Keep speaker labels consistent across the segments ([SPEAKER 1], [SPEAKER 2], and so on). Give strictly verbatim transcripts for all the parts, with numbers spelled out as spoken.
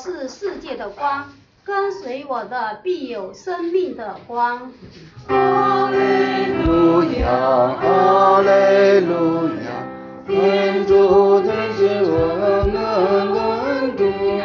[SPEAKER 1] 是世界的光，跟随我的必有生命的光。
[SPEAKER 2] 哈利路亚，哈利路亚，天主的是我们的主，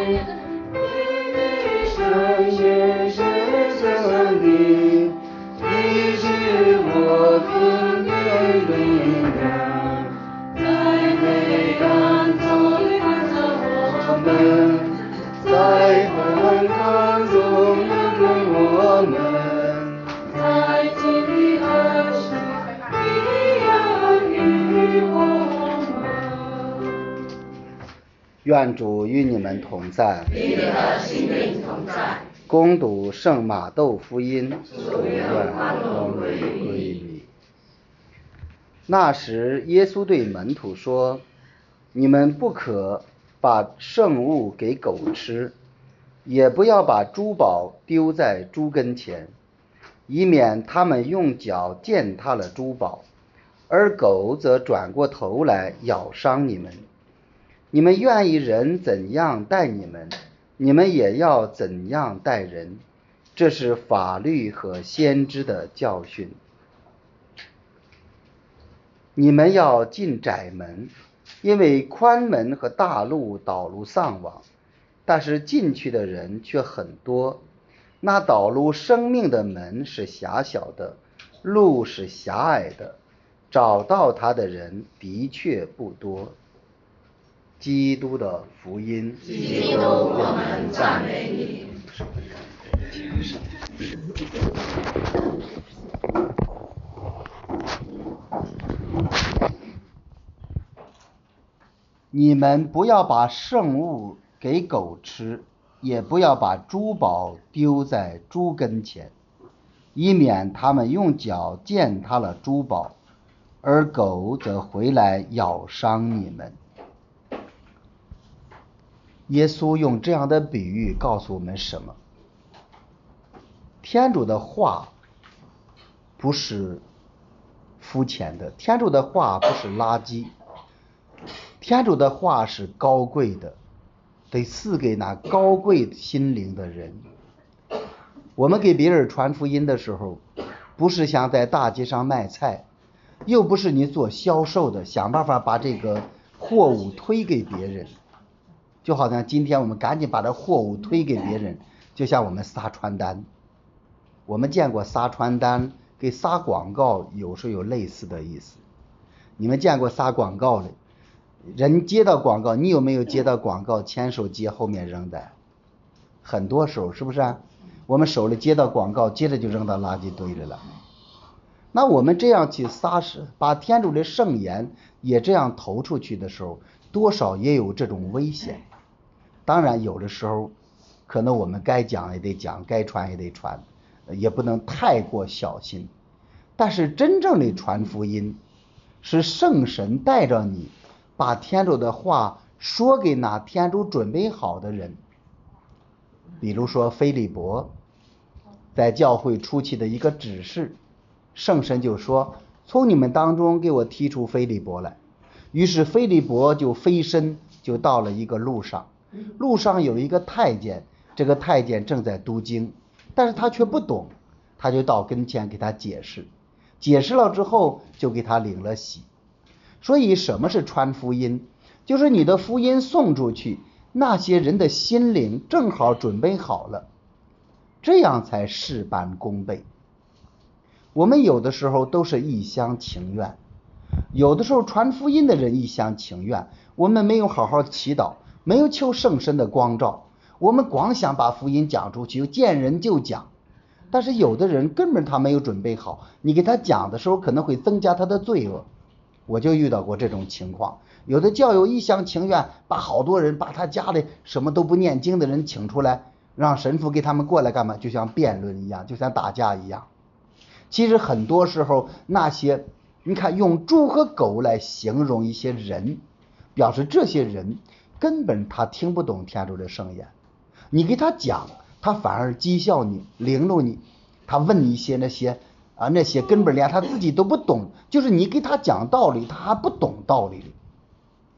[SPEAKER 2] 你圣洁是真理，你是我们的力量，在黑暗中看着我们，在黑暗中看着我们，在饥饿时你要与我们。愿主与你们同在，
[SPEAKER 3] 与你的心灵同在。
[SPEAKER 2] 恭读圣马窦福音，
[SPEAKER 3] 主愿光荣归于你。
[SPEAKER 2] 那时，耶稣对门徒说：“你们不可把圣物给狗吃，也不要把珠宝丢在猪跟前，以免他们用脚践踏了珠宝，而狗则转过头来咬伤你们。你们愿意人怎样待你们，你们也要怎样待人，这是法律和先知的教训。你们要进窄门，因为宽门和大路导路丧亡，但是进去的人却很多。那导路生命的门是狭小的，路是狭隘的，找到它的人的确不多。”基督的福音。
[SPEAKER 3] 基督，我们赞美你。
[SPEAKER 2] 你们不要把圣物给狗吃，也不要把珠宝丢在猪跟前，以免他们用脚践踏了珠宝，而狗则回来咬伤你们。耶稣用这样的比喻告诉我们什么？天主的话不是肤浅的，天主的话不是垃圾，天主的话是高贵的，得赐给那高贵心灵的人。我们给别人传福音的时候，不是想在大街上卖菜，又不是你做销售的想办法把这个货物推给别人，就好像今天我们赶紧把这货物推给别人，就像我们撒传单。我们见过撒传单给撒广告，有时候有类似的意思。你们见过撒广告的人接到广告，你有没有接到广告前手接后面扔的？很多时候是不是啊？我们手里接到广告，接着就扔到垃圾堆里了。那我们这样去撒使，把天主的圣言也这样投出去的时候，多少也有这种危险。当然有的时候可能我们该讲也得讲，该传也得传，也不能太过小心。但是真正的传福音是圣神带着你把天主的话说给那天主准备好的人。比如说腓利伯在教会初期的一个指示，圣神就说：从你们当中给我提出腓利伯来。于是腓利伯就飞身就到了一个路上，路上有一个太监，这个太监正在读经，但是他却不懂，他就到跟前给他解释，解释了之后就给他领了洗。所以什么是传福音？就是你的福音送出去，那些人的心灵正好准备好了，这样才事半功倍。我们有的时候都是一厢情愿，有的时候传福音的人一厢情愿，我们没有好好祈祷，没有求圣神的光照，我们光想把福音讲出去，见人就讲。但是有的人根本他没有准备好，你给他讲的时候可能会增加他的罪恶。我就遇到过这种情况，有的教友一厢情愿把好多人，把他家里什么都不念经的人请出来，让神父给他们过来干嘛？就像辩论一样，就像打架一样。其实很多时候那些你看用猪和狗来形容一些人，表示这些人根本他听不懂天主的圣言，你给他讲他反而讥笑你，凌辱你，他问你一些那些啊那些根本连他自己都不懂，就是你给他讲道理他还不懂道理。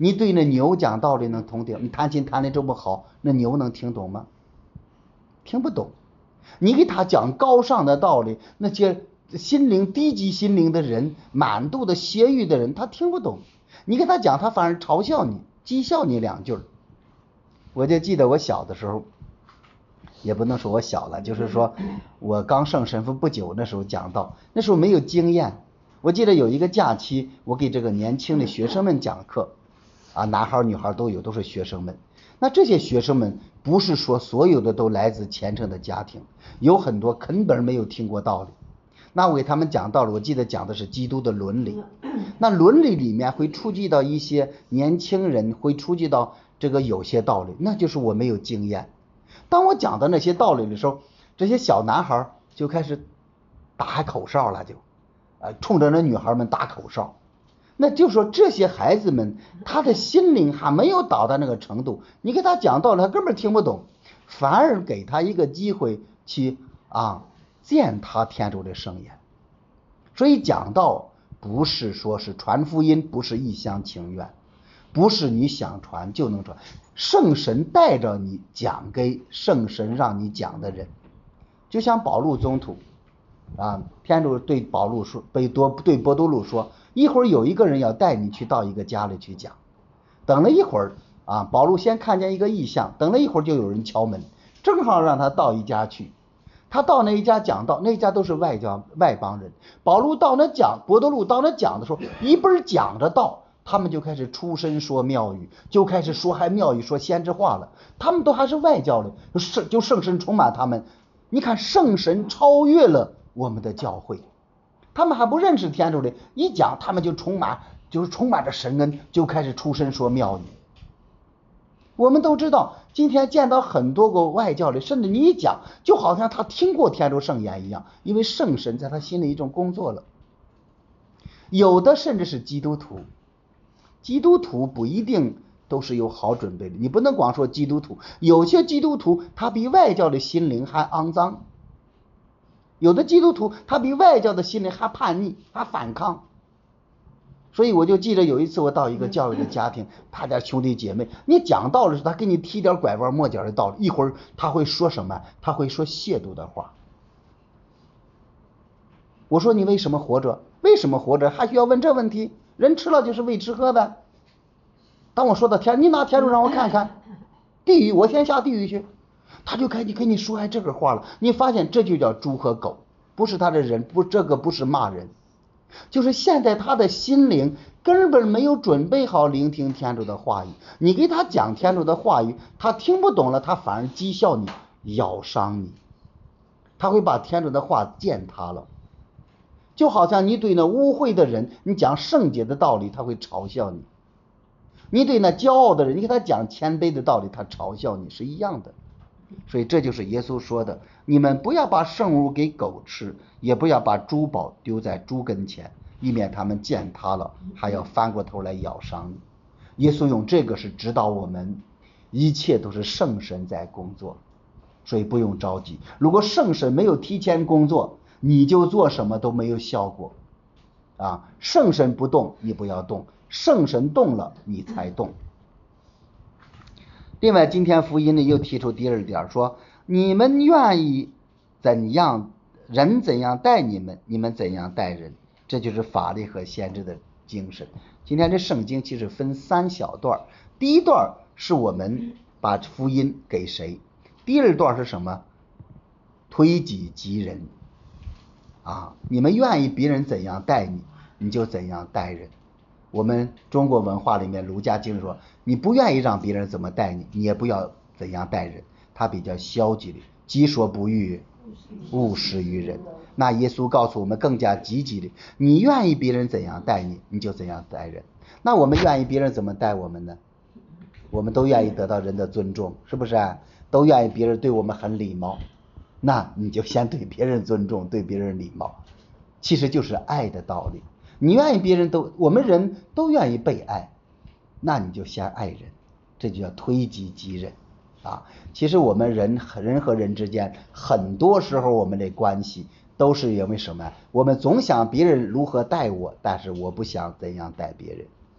[SPEAKER 2] 你对那牛讲道理能通顶？你弹琴弹的这么好，那牛能听懂吗？听不懂。你给他讲高尚的道理，那些心灵低级心灵的人，满肚的邪欲的人，他听不懂。你给他讲，他反而嘲笑你，讥笑你两句。我就记得我小的时候，也不能说我小了，就是说我刚升神父不久，那时候讲道，那时候没有经验。我记得有一个假期，我给这个年轻的学生们讲课，啊，男孩女孩都有，都是学生们。那这些学生们不是说所有的都来自虔诚的家庭，有很多根本没有听过道理。那我给他们讲道理，我记得讲的是基督的伦理。那伦理里面会触及到一些年轻人，会触及到这个有些道理，那就是我没有经验。当我讲的那些道理的时候，这些小男孩就开始打口哨了，就呃冲着那女孩们打口哨。那就是说这些孩子们他的心灵还没有到达那个程度，你给他讲道理他根本听不懂，反而给他一个机会去啊践踏天主的圣言。所以讲道不是说是传福音，不是一厢情愿，不是你想传就能传，圣神带着你讲给圣神让你讲的人。就像保禄宗徒啊，天主对保禄说，对多对伯多禄说，一会儿有一个人要带你去到一个家里去讲。等了一会儿啊，保禄先看见一个异象，等了一会儿就有人敲门，正好让他到一家去。他到那一家讲道，那一家都是外教外邦人。保禄到那讲，伯多禄到那讲的时候，一边讲着道，他们就开始出声说妙语，就开始说还妙语，说先知话了。他们都还是外教的，圣就圣神充满他们。你看圣神超越了我们的教会，他们还不认识天主的，一讲他们就充满，就是充满着神恩，就开始出声说妙语。我们都知道，今天见到很多个外教的，甚至你一讲，就好像他听过天主圣言一样，因为圣神在他心里一种工作了。有的甚至是基督徒，基督徒不一定都是有好准备的，你不能光说基督徒，有些基督徒他比外教的心灵还肮脏，有的基督徒他比外教的心灵还叛逆，还反抗。所以我就记得有一次我到一个教育的家庭，他家兄弟姐妹，你讲道理时他给你提点拐弯抹角的道理，一会儿他会说什么？他会说亵渎的话。我说你为什么活着？为什么活着？还需要问这问题？人吃了就是喂吃喝的。当我说到天，你拿天主让我看看地狱，我先下地狱去。他就开始跟你说哎这个话了，你发现这就叫猪和狗，不是他的人，不，这个不是骂人。就是现在他的心灵根本没有准备好聆听天主的话语，你给他讲天主的话语，他听不懂了，他反而讥笑你，咬伤你，他会把天主的话践踏了。就好像你对那污秽的人，你讲圣洁的道理，他会嘲笑你；你对那骄傲的人，你给他讲谦卑的道理，他嘲笑你，是一样的。所以这就是耶稣说的，你们不要把圣物给狗吃，也不要把珠宝丢在猪跟前，以免他们践踏了，还要翻过头来咬伤你。耶稣用这个是指导我们，一切都是圣神在工作，所以不用着急。如果圣神没有提前工作，你就做什么都没有效果啊！圣神不动，你不要动；圣神动了，你才动。另外，今天福音呢又提出第二点，说你们愿意怎样，人怎样待你们，你们怎样待人，这就是法律和先知的精神。今天这圣经其实分三小段，第一段是我们把福音给谁，第二段是什么？推己及人啊，你们愿意别人怎样待你，你就怎样待人。我们中国文化里面儒家经说，你不愿意让别人怎么待你，你也不要怎样待人，它比较消极的，己所不欲，勿施于人。那耶稣告诉我们更加积极的，你愿意别人怎样待你，你就怎样待人。那我们愿意别人怎么待我们呢？我们都愿意得到人的尊重，是不是啊？都愿意别人对我们很礼貌，那你就先对别人尊重，对别人礼貌，其实就是爱的道理。你愿意别人都，我们人都愿意被爱，那你就先爱人，这就叫推己及人啊。其实我们人人和人之间，很多时候我们的关系都是因为什么？我们总想别人如何待我，但是我不想怎样待别人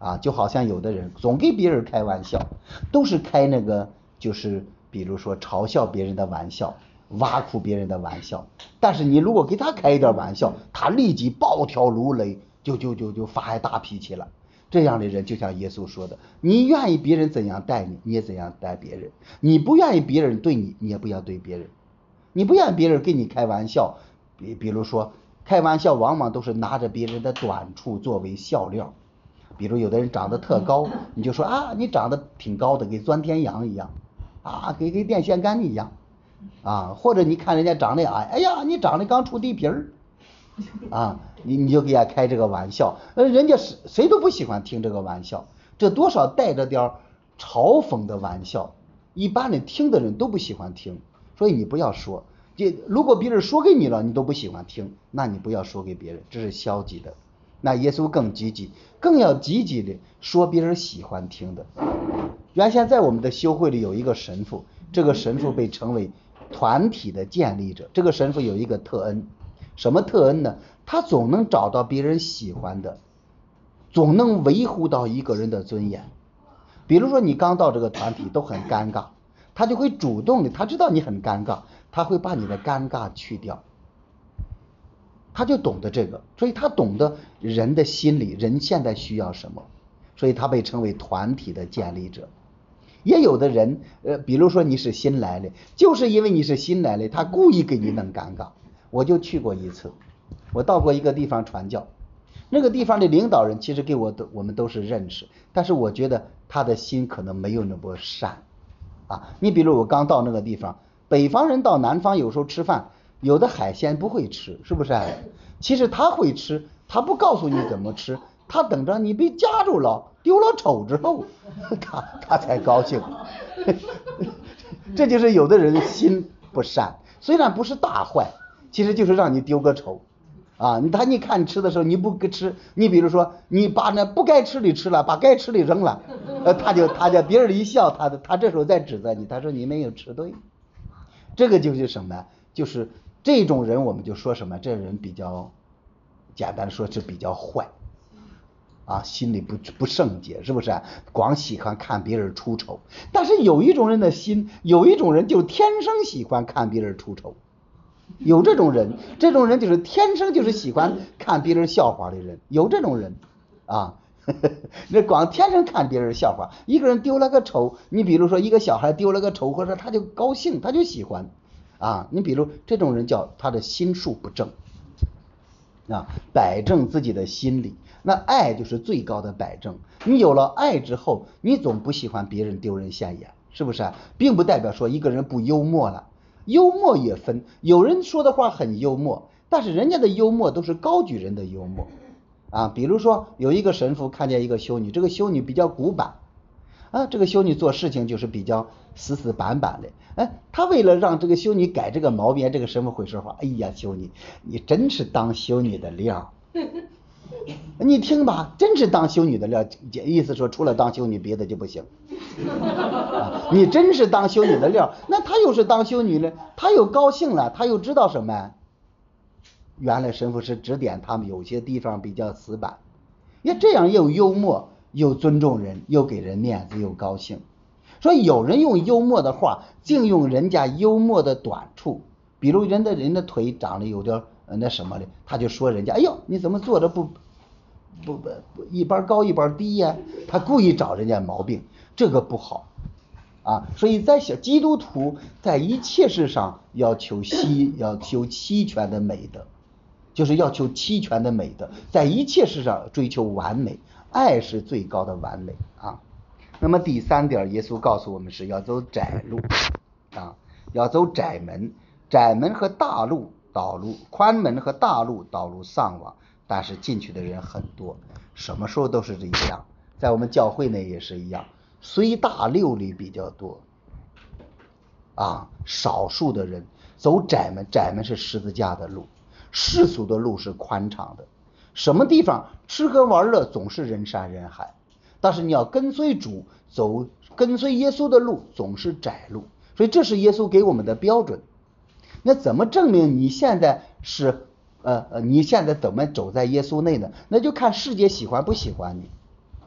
[SPEAKER 2] 啊，就好像有的人总给别人开玩笑，都是开那个就是比如说嘲笑别人的玩笑，挖苦别人的玩笑，但是你如果给他开一点玩笑，他立即暴跳如雷，就就就就发大脾气了。这样的人就像耶稣说的，你愿意别人怎样待你，你也怎样待别人，你不愿意别人对你，你也不要对别人。你不愿意别人跟你开玩笑，比比如说开玩笑往往都是拿着别人的短处作为笑料，比如有的人长得特高，你就说啊你长得挺高的，跟钻天羊一样啊，跟跟电线杆一样啊，或者你看人家长得矮，哎呀你长得刚出地皮儿啊，你你就给人家开这个玩笑，呃人家谁谁都不喜欢听这个玩笑，这多少带着点嘲讽的玩笑，一般的听的人都不喜欢听，所以你不要说，这如果别人说给你了你都不喜欢听，那你不要说给别人，这是消极的。那耶稣更积极，更要积极的说别人喜欢听的。原先在我们的修会里有一个神父，这个神父被称为团体的建立者。这个神父有一个特恩，什么特恩呢？他总能找到别人喜欢的，总能维护到一个人的尊严。比如说你刚到这个团体都很尴尬，他就会主动的，他知道你很尴尬，他会把你的尴尬去掉，他就懂得这个，所以他懂得人的心理，人现在需要什么，所以他被称为团体的建立者。也有的人呃，比如说你是新来的，就是因为你是新来的，他故意给你弄尴尬。我就去过一次，我到过一个地方传教，那个地方的领导人其实给我都我们都是认识，但是我觉得他的心可能没有那么善啊。你比如我刚到那个地方，北方人到南方有时候吃饭，有的海鲜不会吃，是不是？其实他会吃，他不告诉你怎么吃，他等着你被夹住了丢了丑之后他他才高兴这就是有的人心不善，虽然不是大坏，其实就是让你丢个丑啊。他你看你吃的时候你不吃，你比如说你把那不该吃的吃了，把该吃的扔了，呃他就他就别人一笑，他他这时候再指责你，他说你没有吃对。这个就是什么，就是这种人我们就说什么，这人比较简单的说是比较坏啊，心里不不圣洁，是不是？光喜欢看别人出丑。但是有一种人的心，有一种人就天生喜欢看别人出丑，有这种人，这种人就是天生就是喜欢看别人笑话的人，有这种人啊。那光天生看别人笑话，一个人丢了个丑，你比如说一个小孩丢了个丑，或者他就高兴，他就喜欢啊。你比如这种人叫他的心术不正啊，摆正自己的心理，那爱就是最高的摆正。你有了爱之后，你总不喜欢别人丢人现眼，是不是？并不代表说一个人不幽默了，幽默也分，有人说的话很幽默，但是人家的幽默都是高举人的幽默啊。比如说有一个神父看见一个修女，这个修女比较古板啊，这个修女做事情就是比较死死板板的，哎，他为了让这个修女改这个毛病，这个神父会说话，哎呀修女，你真是当修女的料你听吧，真是当修女的料，意思说除了当修女别的就不行啊，你真是当修女的料。那他又是当修女了，他又高兴了，他又知道什么，原来神父是指点他们有些地方比较死板，也这样又幽默又尊重人，又给人面子，又高兴。所以有人用幽默的话竟用人家幽默的短处，比如人的人的腿长得有点那什么的，他就说人家哎呦你怎么坐着不不不一边高一边低呀，他故意找人家毛病，这个不好啊。所以在小基督徒在一切事上要求齐要求齐全的美德，就是要求齐全的美德，在一切事上追求完美，爱是最高的完美啊。那么第三点，耶稣告诉我们是要走窄路啊，要走窄门，窄门和大路导入，宽门和大路导入丧亡，但是进去的人很多，什么时候都是这样，在我们教会内也是一样，虽大六里比较多啊，少数的人走窄门，窄门是十字架的路，世俗的路是宽敞的，什么地方吃喝玩乐总是人山人海，但是你要跟随主走，跟随耶稣的路总是窄路，所以这是耶稣给我们的标准。那怎么证明你现在是呃呃你现在怎么走在耶稣内呢？那就看世界喜欢不喜欢你。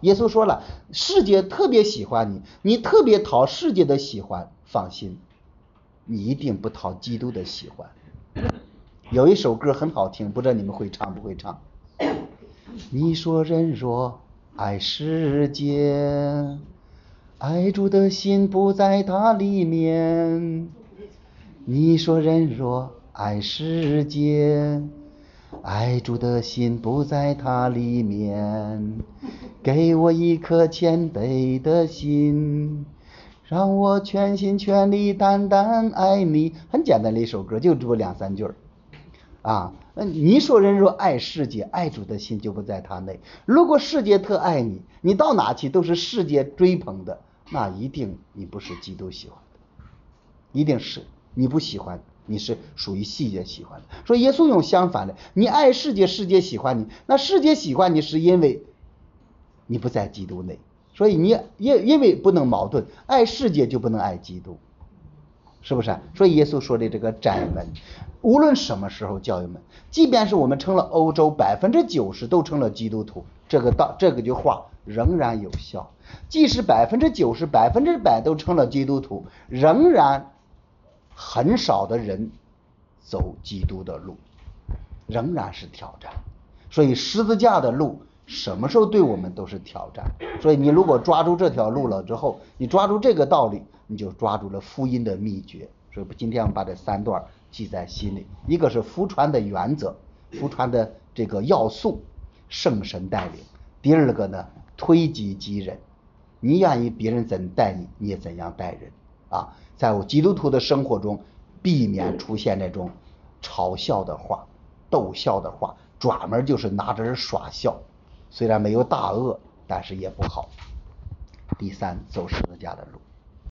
[SPEAKER 2] 耶稣说了，世界特别喜欢你，你特别讨世界的喜欢，放心，你一定不讨基督的喜欢。有一首歌很好听，不知道你们会唱不会唱？你说人若爱世界，爱主的心不在它里面。你说人若爱世界，爱主的心不在它里面。给我一颗谦卑的心，让我全心全力单单爱你。很简单的一首歌，就这两三句啊。你说人若爱世界，爱主的心就不在他内。如果世界特爱你，你到哪去都是世界追捧的，那一定你不是基督喜欢的，一定是你不喜欢，你是属于世界喜欢的。所以耶稣用相反的，你爱世界，世界喜欢你，那世界喜欢你是因为你不在基督内，所以你因因为不能矛盾，爱世界就不能爱基督，是不是？所以耶稣说的这个窄门，无论什么时候教育们，即便是我们成了欧洲百分之九十都成了基督徒，这个道这个句话仍然有效。即使百分之九十百分之百都成了基督徒，仍然很少的人走基督的路，仍然是挑战。所以十字架的路什么时候对我们都是挑战。所以你如果抓住这条路了之后，你抓住这个道理，你就抓住了福音的秘诀。所以今天我们把这三段记在心里，一个是福传的原则，福传的这个要素，圣神带领；第二个呢，推己及人，你愿意别人怎待你，你也怎样待人啊。在我基督徒的生活中，避免出现那种嘲笑的话、逗笑的话，专门就是拿着人耍笑，虽然没有大恶，但是也不好。第三，走十字架的路。